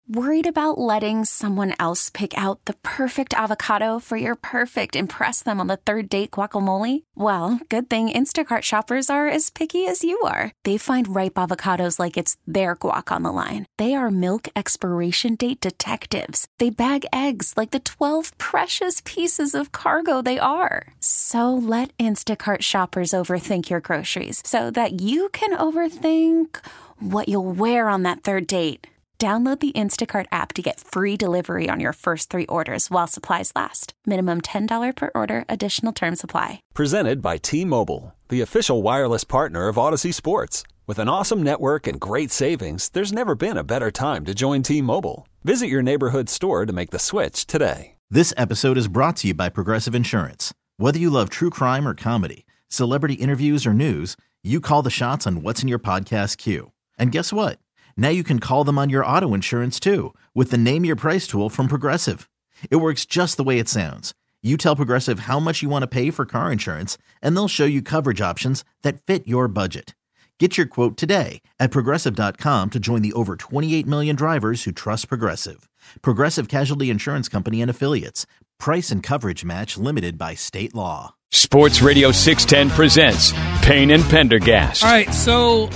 Worried about letting someone else pick out the perfect avocado for your perfect impress them on the third date guacamole? Well, good thing Instacart shoppers are as picky as you are. They find ripe avocados like it's their guac on the line. They are milk expiration date detectives. They bag eggs like the 12 precious pieces of cargo they are. So let Instacart shoppers overthink your groceries so that you can overthink what you'll wear on that third date. Download the Instacart app to get free delivery on your first 3 orders while supplies last. Minimum $10 per order. Additional terms apply. Presented by T-Mobile, the official wireless partner of Odyssey Sports. With an awesome network and great savings, there's never been a better time to join T-Mobile. Visit your neighborhood store to make the switch today. This episode is brought to you by Progressive Insurance. Whether you love true crime or comedy, celebrity interviews or news, you call the shots on what's in your podcast queue. And guess what? Now you can call them on your auto insurance too with the Name Your Price tool from Progressive. It works just the way it sounds. You tell Progressive how much you want to pay for car insurance, and they'll show you coverage options that fit your budget. Get your quote today at Progressive.com to join the over 28 million drivers who trust Progressive. Progressive Casualty Insurance Company and Affiliates. Price and coverage match limited by state law. Sports Radio 610 presents Payne and Pendergast. All right, so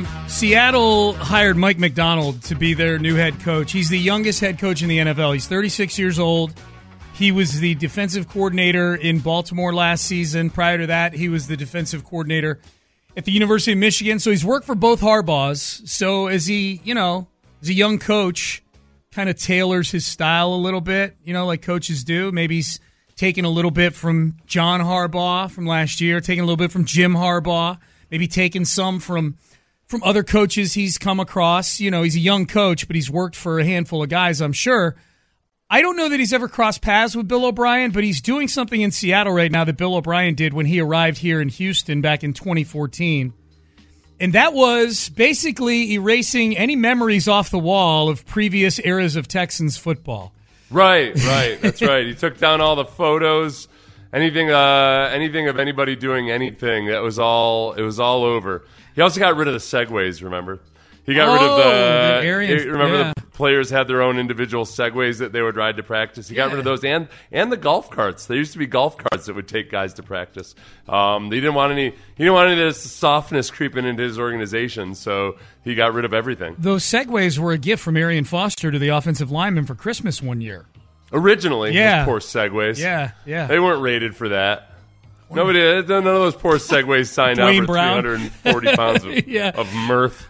Seattle hired Mike Macdonald to be their new head coach. He's the youngest head coach in the NFL. He's 36 years old. He was the defensive coordinator in Baltimore last season. Prior to that, he was the defensive coordinator at the University of Michigan. So he's worked for both Harbaughs. So as he, as a young coach, kind of tailors his style a little bit, like coaches do. Maybe he's taking a little bit from John Harbaugh from last year, taking a little bit from Jim Harbaugh, maybe taking some from other coaches he's come across. He's a young coach, but he's worked for a handful of guys, I'm sure. I don't know that he's ever crossed paths with Bill O'Brien, but he's doing something in Seattle right now that Bill O'Brien did when he arrived here in Houston back in 2014. And that was basically erasing any memories off the wall of previous eras of Texans football. Right. That's right. He took down all the photos, anything of anybody doing anything. It was all over. He also got rid of the segways, remember? He got rid of the players had their own individual segways that they would ride to practice. He got rid of those and the golf carts. There used to be golf carts that would take guys to practice. He didn't want any of this softness creeping into his organization, so he got rid of everything. Those segways were a gift from Arian Foster to the offensive lineman for Christmas one year. Originally, those poor segways. Yeah. They weren't rated for that. None of those poor segways signed up for 340 pounds of mirth.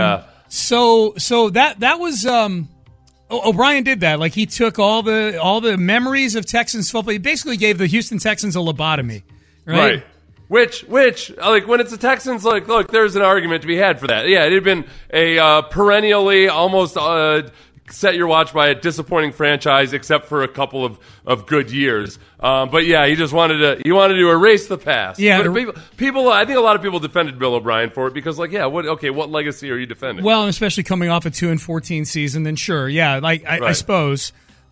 So that was O'Brien did that. Like he took all the memories of Texans football. He basically gave the Houston Texans a lobotomy, right? Which like when it's the Texans, like look, there's an argument to be had for that. Yeah, it had been a perennially almost set your watch by a disappointing franchise, except for a couple of good years. But yeah, he just wanted to erase the past. Yeah, people. I think a lot of people defended Bill O'Brien for it because, what legacy are you defending? Well, and especially coming off a 2-14 season, then sure, yeah. I suppose.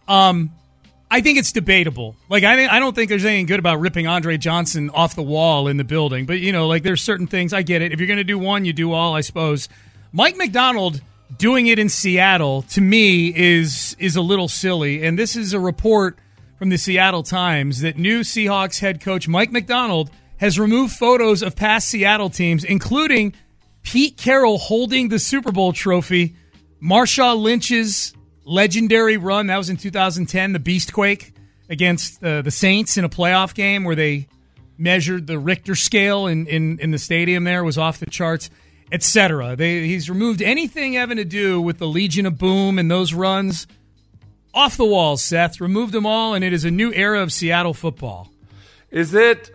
I think it's debatable. I don't think there's anything good about ripping Andre Johnson off the wall in the building. But there's certain things. I get it. If you're going to do one, you do all. I suppose. Mike Macdonald doing it in Seattle, to me, is a little silly. And this is a report from the Seattle Times that new Seahawks head coach Mike Macdonald has removed photos of past Seattle teams, including Pete Carroll holding the Super Bowl trophy, Marshawn Lynch's legendary run, that was in 2010, the Beastquake against the Saints in a playoff game where they measured the Richter scale in the stadium there, was off the charts, etc. He's removed anything having to do with the Legion of Boom and those runs off the walls, Seth. Removed them all, and it is a new era of Seattle football. Is it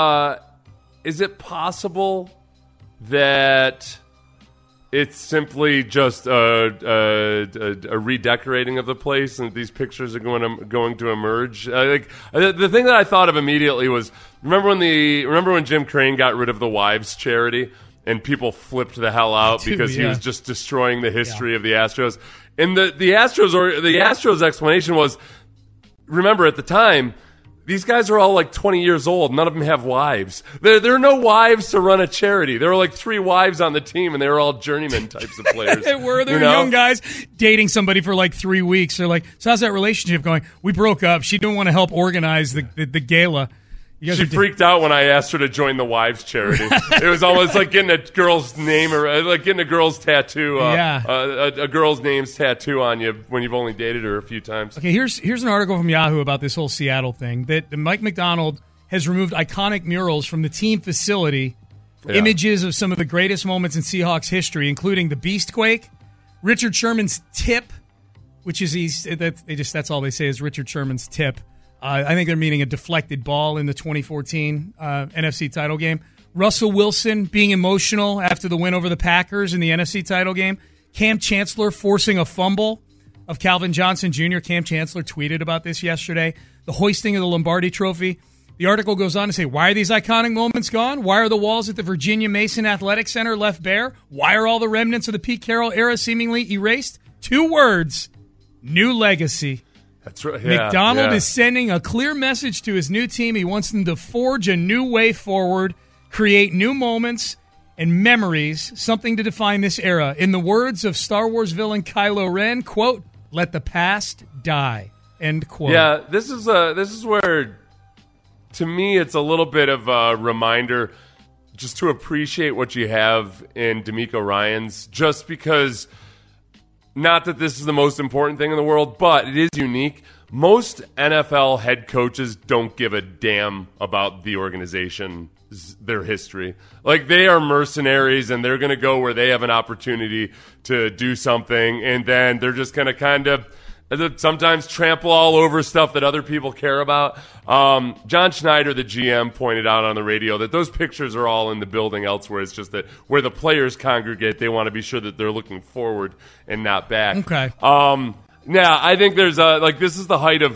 possible that it's simply just a redecorating of the place, and these pictures are going to emerge? The thing that I thought of immediately was remember when Jim Crane got rid of the wives charity, and people flipped the hell out because he was just destroying the history of the Astros. And the Astros explanation was, remember at the time, these guys are all like 20 years old. None of them have wives. There are no wives to run a charity. There were like 3 wives on the team, and they were all journeyman types of players. They were young guys dating somebody for like 3 weeks. They're like, so how's that relationship going? We broke up. She didn't want to help organize the gala. She freaked out when I asked her to join the wives charity. It was almost like getting a girl's name or like getting a girl's tattoo, a girl's name's tattoo on you when you've only dated her a few times. Okay, here's an article from Yahoo about this whole Seattle thing, that Mike Macdonald has removed iconic murals from the team facility, images of some of the greatest moments in Seahawks history, including the Beastquake, Richard Sherman's tip, which is that's all they say is Richard Sherman's tip. I think they're meaning a deflected ball in the 2014 NFC title game. Russell Wilson being emotional after the win over the Packers in the NFC title game. Cam Chancellor forcing a fumble of Calvin Johnson Jr. Cam Chancellor tweeted about this yesterday. The hoisting of the Lombardi Trophy. The article goes on to say, why are these iconic moments gone? Why are the walls at the Virginia Mason Athletic Center left bare? Why are all the remnants of the Pete Carroll era seemingly erased? 2 words, new legacy. That's right. Yeah, Macdonald is sending a clear message to his new team. He wants them to forge a new way forward, create new moments and memories, something to define this era. In the words of Star Wars villain Kylo Ren, quote, let the past die, end quote. Yeah, this is where, to me, it's a little bit of a reminder just to appreciate what you have in DeMeco Ryans, just because... Not that this is the most important thing in the world, but it is unique. Most NFL head coaches don't give a damn about the organization, their history. Like, they are mercenaries, and they're going to go where they have an opportunity to do something, and then they're just going to kind of sometimes trample all over stuff that other people care about. John Schneider, the GM, pointed out on the radio that those pictures are all in the building elsewhere. It's just that where the players congregate, they want to be sure that they're looking forward and not back. Okay. Yeah, I think there's this is the height of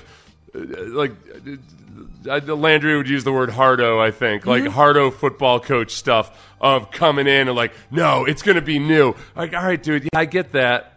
Landry would use the word hardo, I think, like hardo football coach stuff of coming in and like, no, it's going to be new. Like, all right, dude, yeah, I get that.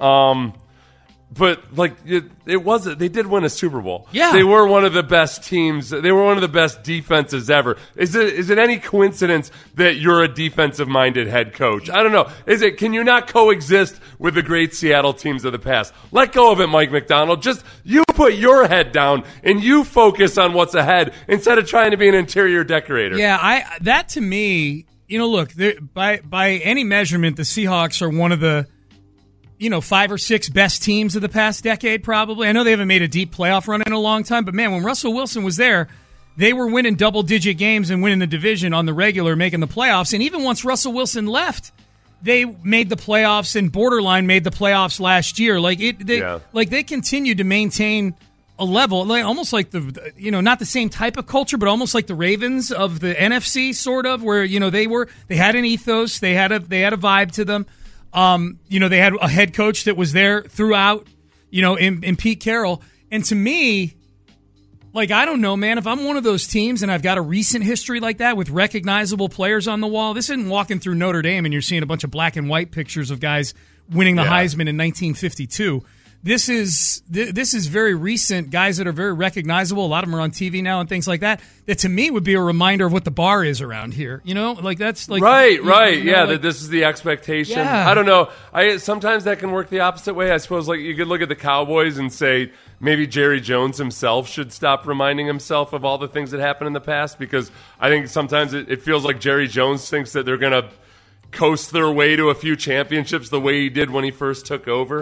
But, like, it wasn't. They did win a Super Bowl. Yeah. They were one of the best teams. They were one of the best defenses ever. Is it any coincidence that you're a defensive-minded head coach? I don't know. Can you not coexist with the great Seattle teams of the past? Let go of it, Mike Macdonald. Just you put your head down and you focus on what's ahead instead of trying to be an interior decorator. Yeah, that to me, look, by any measurement, the Seahawks are one of the 5 or 6 best teams of the past decade, probably. I know they haven't made a deep playoff run in a long time, but man, when Russell Wilson was there, they were winning double-digit games and winning the division on the regular, making the playoffs. And even once Russell Wilson left, they made the playoffs and borderline made the playoffs last year. They continued to maintain a level, like almost like the not the same type of culture, but almost like the Ravens of the NFC, sort of, where they had an ethos, they had a vibe to them. They had a head coach that was there throughout, in Pete Carroll. And to me, like, I don't know, man, if I'm one of those teams and I've got a recent history like that with recognizable players on the wall, this isn't walking through Notre Dame and you're seeing a bunch of black and white pictures of guys winning the Heisman in 1952. This is very recent, guys that are very recognizable. A lot of them are on TV now and things like that. That to me would be a reminder of what the bar is around here. That's like right. That this is the expectation. Yeah. I don't know. Sometimes that can work the opposite way. I suppose like you could look at the Cowboys and say maybe Jerry Jones himself should stop reminding himself of all the things that happened in the past, because I think sometimes it feels like Jerry Jones thinks that they're going to coast their way to a few championships the way he did when he first took over.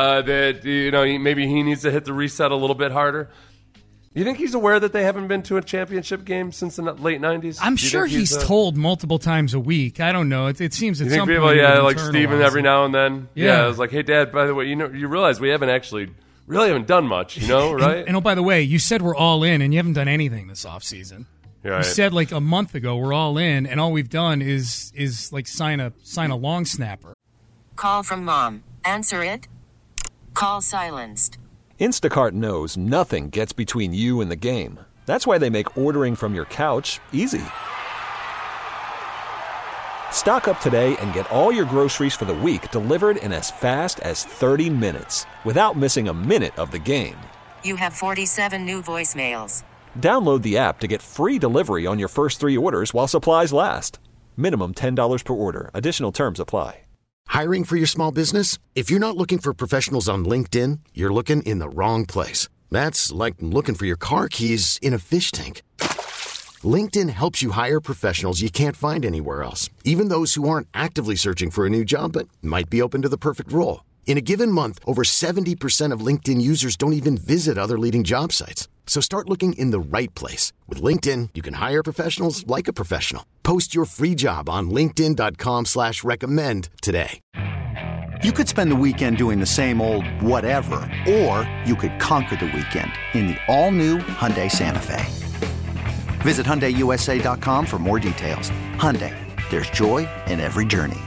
Maybe he needs to hit the reset a little bit harder. You think he's aware that they haven't been to a championship game since the late 90s? I'm sure he's told multiple times a week. I don't know. It seems at some point. You think people, like Steven every now and then? Yeah. I was like, hey, Dad, by the way, you realize we haven't done much, right? and by the way, you said we're all in, and you haven't done anything this offseason. Right. You said like a month ago we're all in, and all we've done is like sign a long snapper. Call from mom. Answer it. Call silenced. Instacart knows nothing gets between you and the game. That's why they make ordering from your couch easy. Stock up today and get all your groceries for the week delivered in as fast as 30 minutes without missing a minute of the game. You have 47 new voicemails. Download the app to get free delivery on your first 3 orders while supplies last. Minimum $10 per order. Additional terms apply. Hiring for your small business? If you're not looking for professionals on LinkedIn, you're looking in the wrong place. That's like looking for your car keys in a fish tank. LinkedIn helps you hire professionals you can't find anywhere else, even those who aren't actively searching for a new job but might be open to the perfect role. In a given month, over 70% of LinkedIn users don't even visit other leading job sites. So start looking in the right place. With LinkedIn, you can hire professionals like a professional. Post your free job on linkedin.com/recommend today. You could spend the weekend doing the same old whatever, or you could conquer the weekend in the all-new Hyundai Santa Fe. Visit HyundaiUSA.com for more details. Hyundai, there's joy in every journey.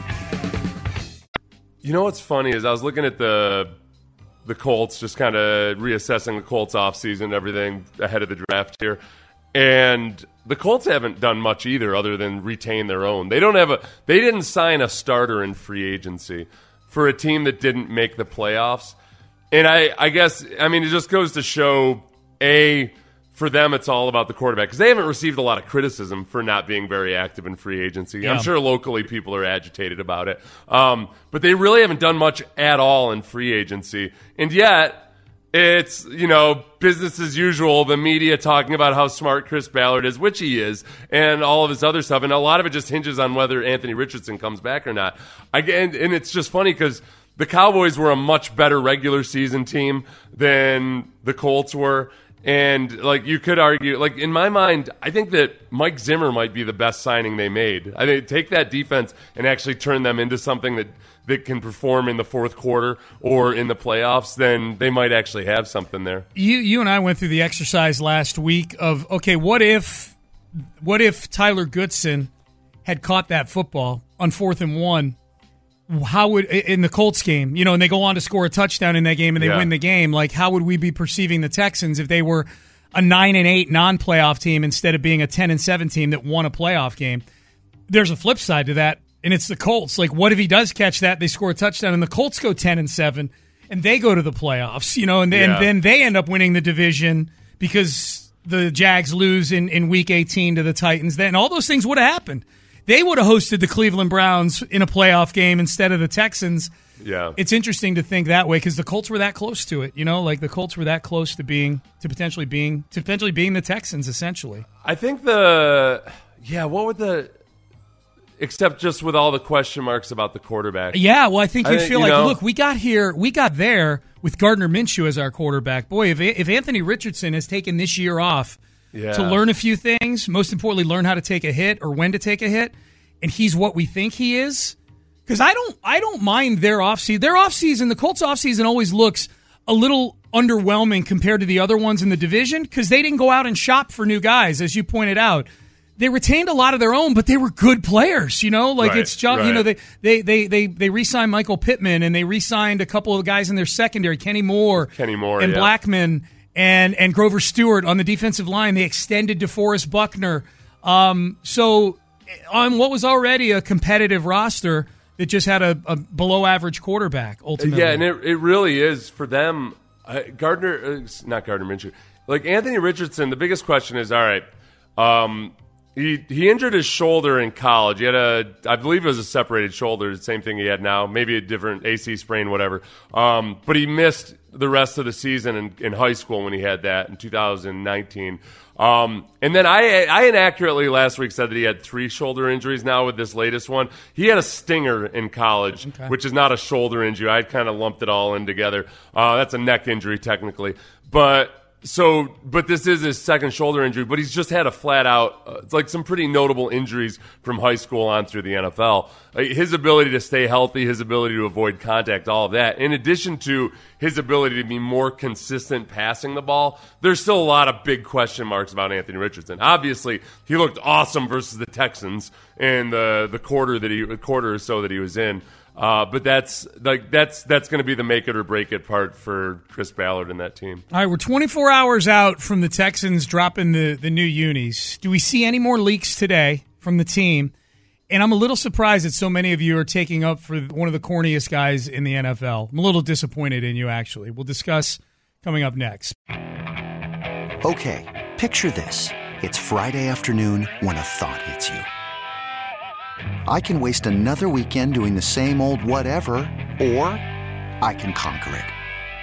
You know what's funny is I was looking at the Colts, just kind of reassessing the Colts offseason and everything ahead of the draft here. And the Colts haven't done much either other than retain their own. They didn't sign a starter in free agency for a team that didn't make the playoffs. And I guess, it just goes to show, for them, it's all about the quarterback. Because they haven't received a lot of criticism for not being very active in free agency. Yeah. I'm sure locally people are agitated about it. But they really haven't done much at all in free agency. And yet, it's, business as usual. The media talking about how smart Chris Ballard is, which he is, and all of his other stuff. And a lot of it just hinges on whether Anthony Richardson comes back or not. And it's just funny because the Cowboys were a much better regular season team than the Colts were. And, you could argue, in my mind, I think that Mike Zimmer might be the best signing they made. I think take that defense and actually turn them into something that can perform in the fourth quarter or in the playoffs, then they might actually have something there. You and I went through the exercise last week of, okay, what if Tyler Goodson had caught that football on 4th and 1? How would, in the Colts game, and they go on to score a touchdown in that game and they win the game, how would we be perceiving the Texans if they were a 9-8 non-playoff team instead of being a 10-7 team that won a playoff game? There's a flip side to that, and it's the Colts. What if he does catch that, they score a touchdown, and the Colts go 10-7, and they go to the playoffs, and then they end up winning the division because the Jags lose in Week 18 to the Titans. Then all those things would have happened. They would have hosted the Cleveland Browns in a playoff game instead of the Texans. Yeah, it's interesting to think that way because the Colts were that close to it. The Colts were that close to potentially being the Texans essentially. I think except just with all the question marks about the quarterback. Yeah, well, I think you'd feel look, we got there with Gardner Minshew as our quarterback. Boy, if Anthony Richardson has taken this year off. Yeah. To learn a few things, most importantly, learn how to take a hit or when to take a hit, and he's what we think he is. Because I don't mind their offseason. Their offseason, the Colts' offseason always looks a little underwhelming compared to the other ones in the division because they didn't go out and shop for new guys, as you pointed out. They retained a lot of their own, but they were good players. Right, it's just they re-signed Michael Pittman and they re-signed a couple of guys in their secondary, Kenny Moore, and Blackman. And Grover Stewart on the defensive line. They extended DeForest Buckner. So on what was already a competitive roster that just had a below-average quarterback, ultimately. Yeah, and it really is for them. Not Gardner Minshew. Anthony Richardson, the biggest question is, all right, he injured his shoulder in college. He had I believe it was a separated shoulder, the same thing he had now, maybe a different AC sprain, whatever. But he missed the rest of the season in high school when he had that in 2019. And then I inaccurately last week said that he had 3 shoulder injuries now with this latest one. He had a stinger in college, which is not a shoulder injury. I kind of lumped it all in together. That's a neck injury technically. But this is his second shoulder injury, but he's just had a flat-out, some pretty notable injuries from high school on through the NFL. His ability to stay healthy, his ability to avoid contact, all of that, in addition to his ability to be more consistent passing the ball, there's still a lot of big question marks about Anthony Richardson. Obviously, he looked awesome versus the Texans in the quarter or so that he was in. But that's going to be the make it or break it part for Chris Ballard and that team. All right, we're 24 hours out from the Texans dropping the new unis. Do we see any more leaks today from the team? And I'm a little surprised that so many of you are taking up for one of the corniest guys in the NFL. I'm a little disappointed in you, actually. We'll discuss coming up next. Okay, Picture this. It's Friday afternoon when a thought hits you. I can waste another weekend doing the same old whatever, or I can conquer it.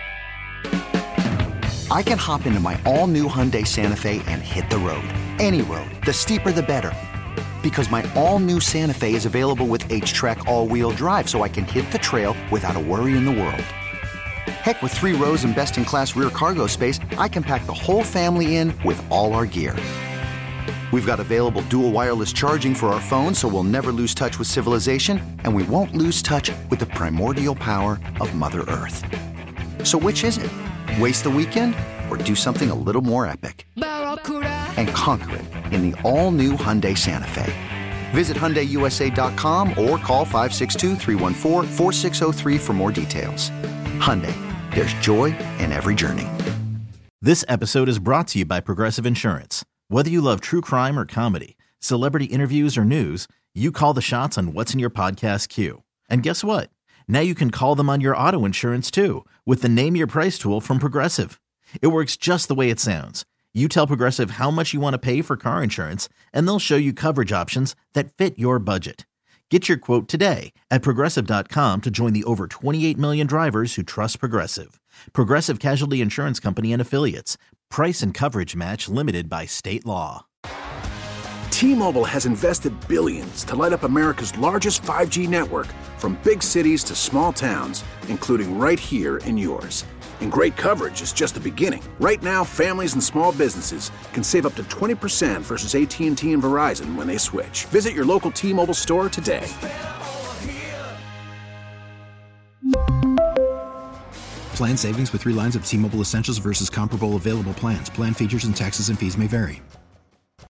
I can hop into my all-new Hyundai Santa Fe and hit the road. Any road. The steeper, the better. Because my all-new Santa Fe is available with H-Track all-wheel drive, so I can hit the trail without a worry in the world. Heck, with 3 rows and best-in-class rear cargo space, I can pack the whole family in with all our gear. We've got available dual wireless charging for our phones, so we'll never lose touch with civilization, and we won't lose touch with the primordial power of Mother Earth. So which is it? Waste the weekend or do something a little more epic? And conquer it in the all-new Hyundai Santa Fe. Visit HyundaiUSA.com or call 562-314-4603 for more details. Hyundai, there's joy in every journey. This episode is brought to you by Progressive Insurance. Whether you love true crime or comedy, celebrity interviews or news, you call the shots on what's in your podcast queue. And guess what? Now you can call them on your auto insurance too with the Name Your Price tool from Progressive. It works just the way it sounds. You tell Progressive how much you want to pay for car insurance, and they'll show you coverage options that fit your budget. Get your quote today at Progressive.com to join the over 28 million drivers who trust Progressive. Progressive Casualty Insurance Company and Affiliates. Price and coverage match limited by state law. T-Mobile has invested billions to light up America's largest 5G network, from big cities to small towns, including right here in yours. And great coverage is just the beginning. Right now, families and small businesses can save up to 20% versus AT&T and Verizon when they switch. Visit your local T-Mobile store today. Plan savings with 3 lines of T-Mobile Essentials versus comparable available plans. Plan features and taxes and fees may vary.